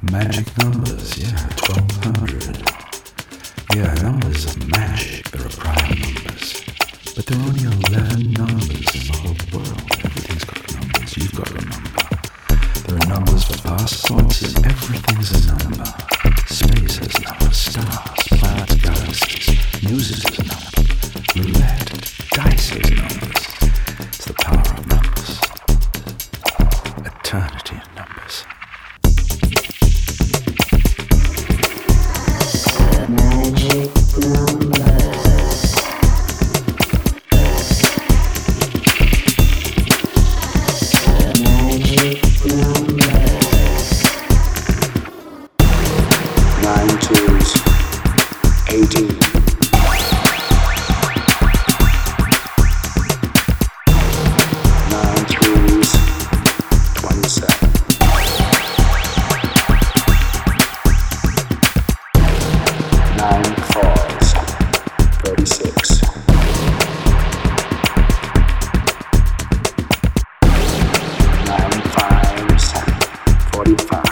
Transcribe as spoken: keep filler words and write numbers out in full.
Magic numbers, yeah, twelve hundred. Yeah, numbers are magic, they're prime numbers. But there are only eleven numbers in the whole world. Everything's got numbers, you've got a number. There are numbers for passports, and everything's a number. Space has numbers, stars, planets, galaxies. News is a number. Roulette, dice is numbers. It's the power of numbers. Eternity in numbers. Magic numbers. Magic numbers. Nine twos, eighteen. Nine threes, twenty-seven. Nine fours, thirty-six. Nine fives, forty-five.